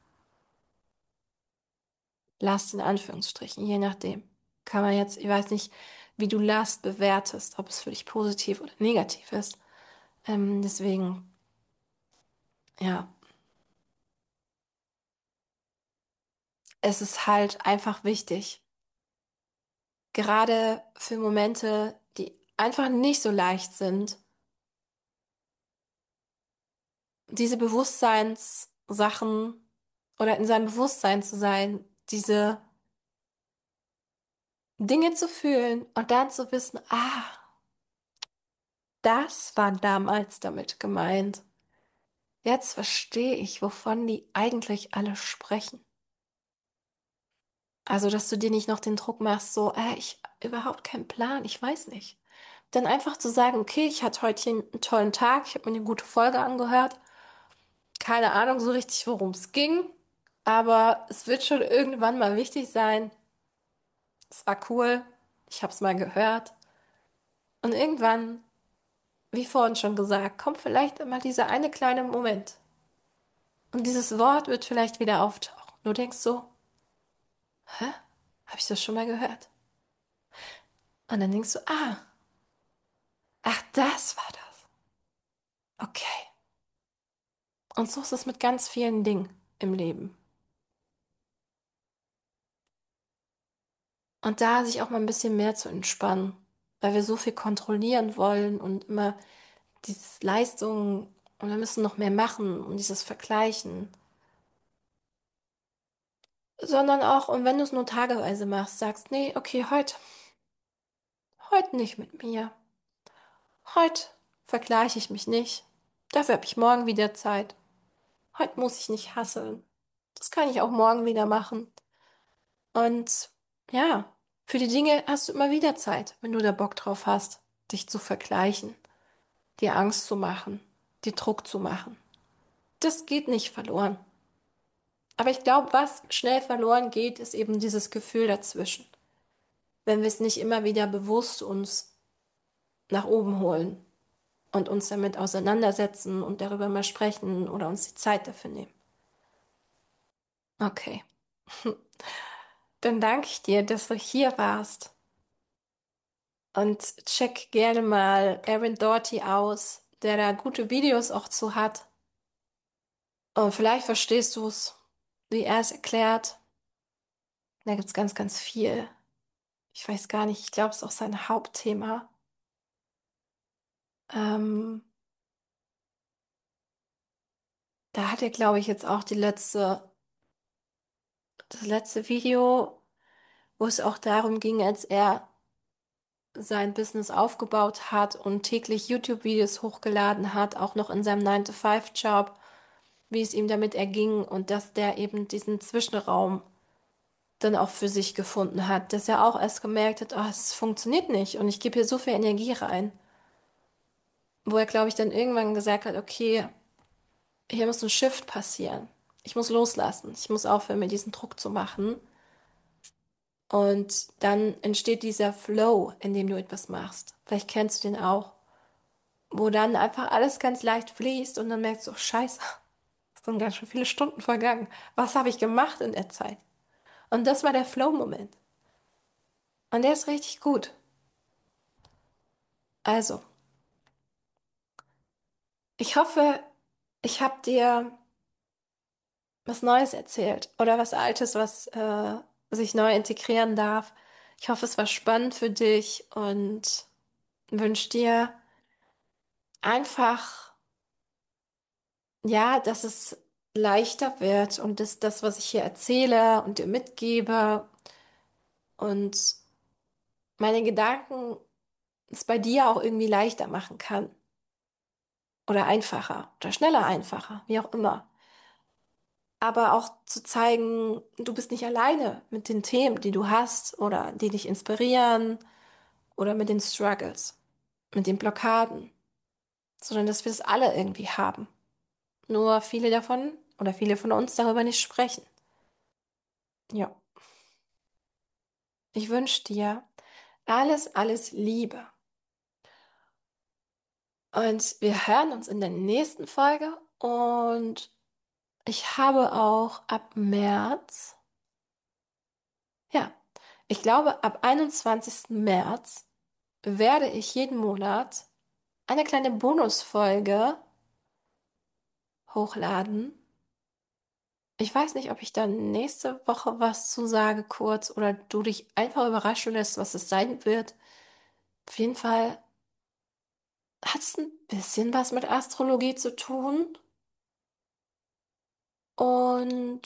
Last in Anführungsstrichen, je nachdem. Kann man jetzt, ich weiß nicht, wie du Last bewertest, ob es für dich positiv oder negativ ist. Deswegen, ja, es ist halt einfach wichtig, gerade für Momente, die einfach nicht so leicht sind, diese Bewusstseinssachen oder in seinem Bewusstsein zu sein, diese Dinge zu fühlen und dann zu wissen, ah, das war damals damit gemeint. Jetzt verstehe ich, wovon die eigentlich alle sprechen. Also, dass du dir nicht noch den Druck machst, so, ich überhaupt keinen Plan, ich weiß nicht. Dann einfach zu sagen, okay, ich hatte heute hier einen tollen Tag, ich habe mir eine gute Folge angehört. Keine Ahnung so richtig, worum es ging, aber es wird schon irgendwann mal wichtig sein. Es war cool, ich habe es mal gehört. Und irgendwann, wie vorhin schon gesagt, kommt vielleicht immer dieser eine kleine Moment. Und dieses Wort wird vielleicht wieder auftauchen. Du denkst so, hä? Habe ich das schon mal gehört? Und dann denkst du, ach, das war das. Okay. Und so ist es mit ganz vielen Dingen im Leben. Und da sich auch mal ein bisschen mehr zu entspannen, weil wir so viel kontrollieren wollen und immer dieses Leistung und wir müssen noch mehr machen und dieses Vergleichen. Sondern auch, und wenn du es nur tageweise machst, sagst, nee, okay, heute nicht mit mir. Heute vergleiche ich mich nicht. Dafür habe ich morgen wieder Zeit. Heute muss ich nicht hasseln. Das kann ich auch morgen wieder machen. Und ja, für die Dinge hast du immer wieder Zeit, wenn du da Bock drauf hast, dich zu vergleichen, dir Angst zu machen, dir Druck zu machen. Das geht nicht verloren. Aber ich glaube, was schnell verloren geht, ist eben dieses Gefühl dazwischen. Wenn wir es nicht immer wieder bewusst uns nach oben holen und uns damit auseinandersetzen und darüber mal sprechen oder uns die Zeit dafür nehmen. Okay. Dann danke ich dir, dass du hier warst. Und check gerne mal Aaron Doughty aus, der da gute Videos auch zu hat. Und vielleicht verstehst du es, wie er es erklärt. Da gibt's ganz, ganz viel. Ich weiß gar nicht, ich glaube, es ist auch sein Hauptthema. Ähm, Da hat er, glaube ich, jetzt auch das letzte Video, wo es auch darum ging, als er sein Business aufgebaut hat und täglich YouTube-Videos hochgeladen hat, auch noch in seinem 9-to-5-Job, wie es ihm damit erging und dass der eben diesen Zwischenraum dann auch für sich gefunden hat, dass er auch erst gemerkt hat, oh, es funktioniert nicht und ich gebe hier so viel Energie rein, wo er, glaube ich, dann irgendwann gesagt hat, okay, hier muss ein Shift passieren. Ich muss loslassen. Ich muss aufhören, mir diesen Druck zu machen. Und dann entsteht dieser Flow, in dem du etwas machst. Vielleicht kennst du den auch, wo dann einfach alles ganz leicht fließt und dann merkst du, oh, Scheiße, es sind ganz schön viele Stunden vergangen. Was habe ich gemacht in der Zeit? Und das war der Flow-Moment. Und der ist richtig gut. Also, ich hoffe, ich habe dir was Neues erzählt oder was Altes, was sich neu integrieren darf. Ich hoffe, es war spannend für dich und wünsche dir einfach, ja, dass es leichter wird und dass das, was ich hier erzähle und dir mitgebe und meine Gedanken es bei dir auch irgendwie leichter machen kann oder einfacher oder schneller einfacher, wie auch immer. Aber auch zu zeigen, du bist nicht alleine mit den Themen, die du hast oder die dich inspirieren oder mit den Struggles, mit den Blockaden, sondern dass wir es alle irgendwie haben. Nur viele davon oder viele von uns darüber nicht sprechen. Ja, ich wünsche dir alles, alles Liebe. Und wir hören uns in der nächsten Folge. Und ich habe auch ab März, ja, ich glaube ab 21. März werde ich jeden Monat eine kleine Bonusfolge hochladen. Ich weiß nicht, ob ich dann nächste Woche was zu sage kurz oder du dich einfach überraschen lässt, was es sein wird. Auf jeden Fall hat es ein bisschen was mit Astrologie zu tun und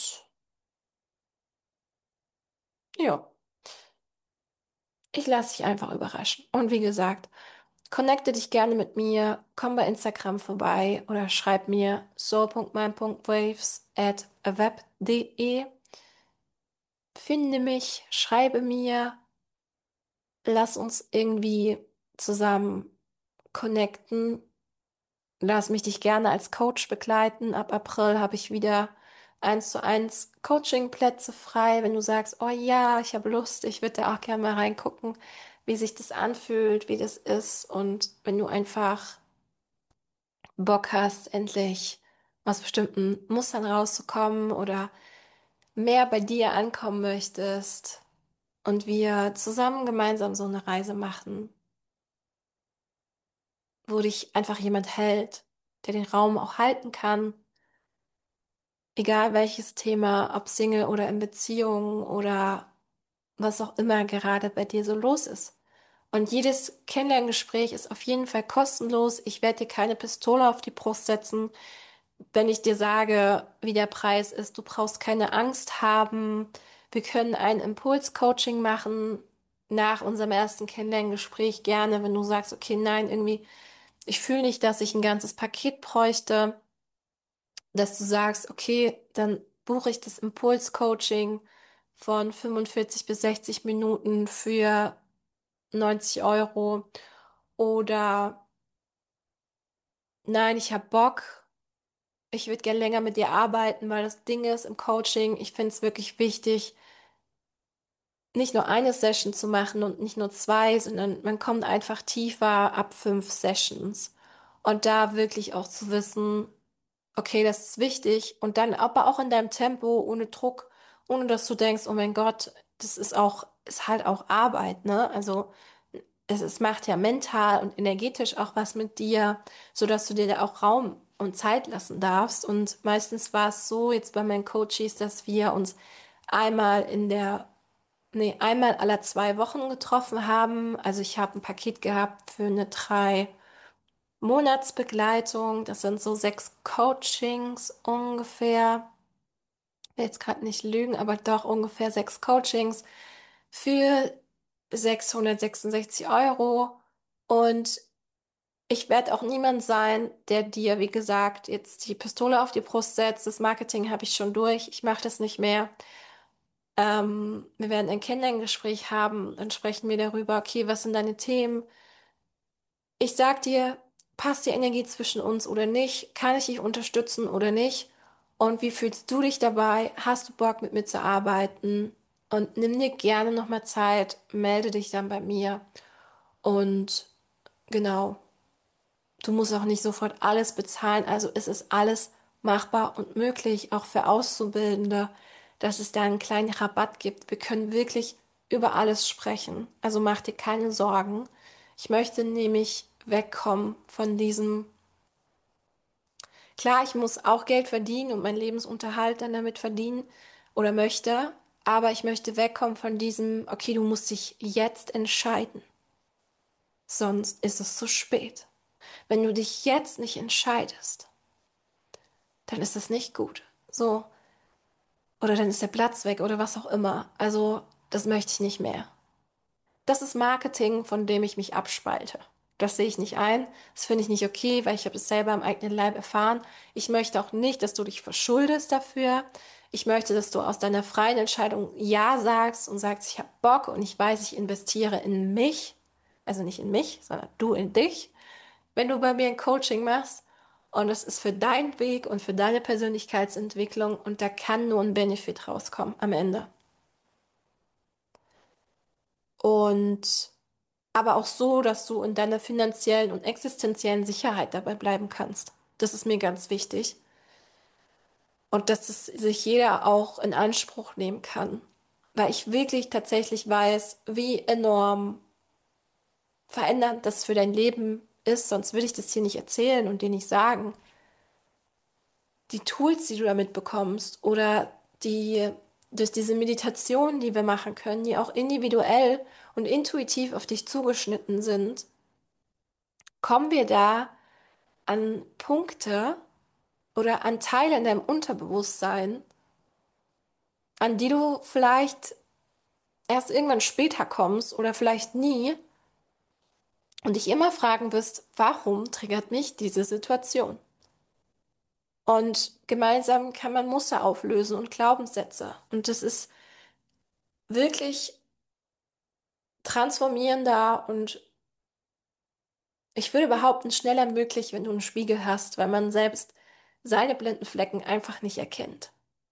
ja, ich lasse dich einfach überraschen. Und wie gesagt, connecte dich gerne mit mir, komm bei Instagram vorbei oder schreib mir soul.mein.waves@web.de. Finde mich, schreibe mir, lass uns irgendwie zusammen connecten. Lass mich dich gerne als Coach begleiten. Ab April habe ich wieder 1:1 Coaching-Plätze frei. Wenn du sagst, oh ja, ich habe Lust, ich würde da auch gerne mal reingucken, wie sich das anfühlt, wie das ist. Und wenn du einfach Bock hast, endlich aus bestimmten Mustern rauszukommen oder mehr bei dir ankommen möchtest und wir zusammen gemeinsam so eine Reise machen, wo dich einfach jemand hält, der den Raum auch halten kann. Egal welches Thema, ob Single oder in Beziehung oder was auch immer gerade bei dir so los ist. Und jedes Kennenlerngespräch ist auf jeden Fall kostenlos. Ich werde dir keine Pistole auf die Brust setzen, wenn ich dir sage, wie der Preis ist. Du brauchst keine Angst haben. Wir können ein Impuls-Coaching machen nach unserem ersten Kennenlerngespräch gerne, wenn du sagst, okay, nein, irgendwie, ich fühle nicht, dass ich ein ganzes Paket bräuchte, dass du sagst, okay, dann buche ich das Impuls-Coaching von 45 bis 60 Minuten für 90 € oder nein, ich habe Bock, ich würde gern länger mit dir arbeiten, weil das Ding ist im Coaching, ich finde es wirklich wichtig, nicht nur eine Session zu machen und nicht nur zwei, sondern man kommt einfach tiefer ab 5 Sessions. Und da wirklich auch zu wissen, okay, das ist wichtig und dann aber auch in deinem Tempo, ohne Druck ohne dass du denkst, oh mein Gott, ist halt auch Arbeit, ne? Also es macht ja mental und energetisch auch was mit dir, sodass du dir da auch Raum und Zeit lassen darfst. Und meistens war es so, jetzt bei meinen Coaches, dass wir uns einmal einmal alle 2 Wochen getroffen haben. Also ich habe ein Paket gehabt für eine 3 Monatsbegleitung. Das sind so 6 Coachings ungefähr. Ich will jetzt gerade nicht lügen, aber doch ungefähr 6 Coachings für 666 Euro. Und ich werde auch niemand sein, der dir, wie gesagt, jetzt die Pistole auf die Brust setzt. Das Marketing habe ich schon durch. Ich mache das nicht mehr. Wir werden ein Kennenlerngespräch haben. Dann sprechen wir darüber, okay, was sind deine Themen? Ich sag dir, passt die Energie zwischen uns oder nicht? Kann ich dich unterstützen oder nicht? Und wie fühlst du dich dabei? Hast du Bock, mit mir zu arbeiten? Und nimm dir gerne nochmal Zeit, melde dich dann bei mir. Und genau. Du musst auch nicht sofort alles bezahlen. Also es ist alles machbar und möglich, auch für Auszubildende, dass es da einen kleinen Rabatt gibt. Wir können wirklich über alles sprechen. Also mach dir keine Sorgen. Ich möchte nämlich wegkommen von diesem, klar, ich muss auch Geld verdienen und meinen Lebensunterhalt dann damit verdienen oder möchte, aber ich möchte wegkommen von diesem, okay, du musst dich jetzt entscheiden, sonst ist es zu spät. Wenn du dich jetzt nicht entscheidest, dann ist das nicht gut. So, oder dann ist der Platz weg oder was auch immer. Also, das möchte ich nicht mehr. Das ist Marketing, von dem ich mich abspalte. Das sehe ich nicht ein. Das finde ich nicht okay, weil ich habe es selber am eigenen Leib erfahren. Ich möchte auch nicht, dass du dich verschuldest dafür. Ich möchte, dass du aus deiner freien Entscheidung Ja sagst und sagst, ich habe Bock und ich weiß, ich investiere in mich. Also nicht in mich, sondern du in dich, wenn du bei mir ein Coaching machst. Und das ist für deinen Weg und für deine Persönlichkeitsentwicklung und da kann nur ein Benefit rauskommen am Ende. Und aber auch so, dass du in deiner finanziellen und existenziellen Sicherheit dabei bleiben kannst. Das ist mir ganz wichtig. Und dass es sich jeder auch in Anspruch nehmen kann. Weil ich wirklich tatsächlich weiß, wie enorm verändernd das für dein Leben ist. Sonst würde ich das hier nicht erzählen und dir nicht sagen. Die Tools, die du damit bekommst oder die durch diese Meditation, die wir machen können, die auch individuell und intuitiv auf dich zugeschnitten sind, kommen wir da an Punkte oder an Teile in deinem Unterbewusstsein, an die du vielleicht erst irgendwann später kommst oder vielleicht nie und dich immer fragen wirst, warum triggert mich diese Situation? Und gemeinsam kann man Muster auflösen und Glaubenssätze. Und das ist wirklich transformierender und ich würde behaupten, schneller möglich, wenn du einen Spiegel hast, weil man selbst seine blinden Flecken einfach nicht erkennt.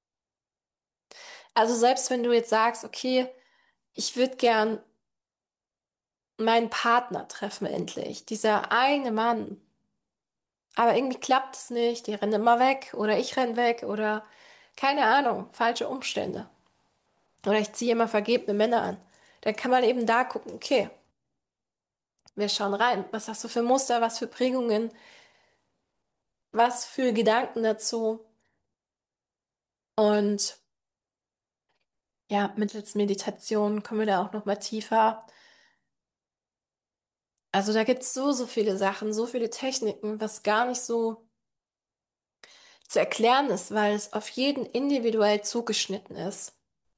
Also selbst wenn du jetzt sagst, okay, ich würde gern meinen Partner treffen endlich, dieser eine Mann, aber irgendwie klappt es nicht, die rennen immer weg oder ich renn weg oder keine Ahnung, falsche Umstände. Oder ich ziehe immer vergebene Männer an. Dann kann man eben da gucken, okay, wir schauen rein. Was hast du für Muster, was für Prägungen, was für Gedanken dazu? Und ja, mittels Meditation kommen wir da auch noch mal tiefer. Also da gibt es so, so viele Sachen, so viele Techniken, was gar nicht so zu erklären ist, weil es auf jeden individuell zugeschnitten ist.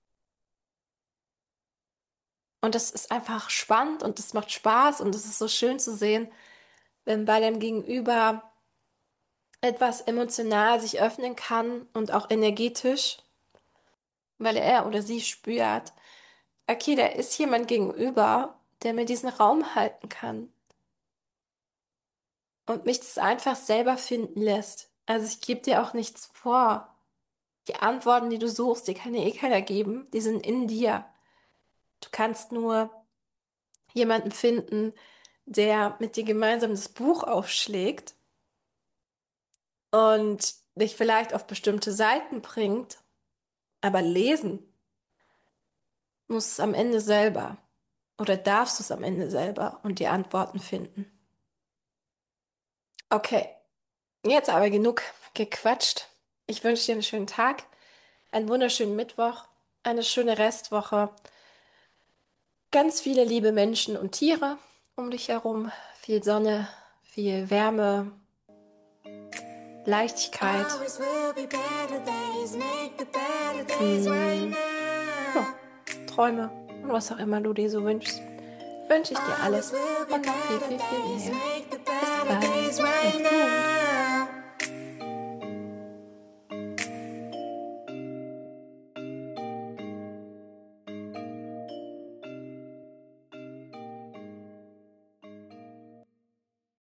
Und das ist einfach spannend und es macht Spaß und es ist so schön zu sehen, wenn bei dem Gegenüber etwas emotional sich öffnen kann und auch energetisch, weil er oder sie spürt, okay, da ist jemand gegenüber, der mir diesen Raum halten kann und mich das einfach selber finden lässt. Also ich gebe dir auch nichts vor. Die Antworten, die du suchst, die kann dir eh keiner geben, die sind in dir. Du kannst nur jemanden finden, der mit dir gemeinsam das Buch aufschlägt und dich vielleicht auf bestimmte Seiten bringt, Aber lesen musst es am Ende selber. Oder darfst du es am Ende selber und die Antworten finden. Okay, jetzt aber genug gequatscht. Ich wünsche dir einen schönen Tag, einen wunderschönen Mittwoch, eine schöne Restwoche, ganz viele liebe Menschen und Tiere um dich herum, viel Sonne, viel Wärme, Leichtigkeit. Always will be better days. Make the better days right Mm, ja, now. Träume und was auch immer du dir so wünschst, wünsche ich dir Always alles will be und noch viel, better viel, viel days. mehr. Make the Bis better bald. days right Mach's gut. now.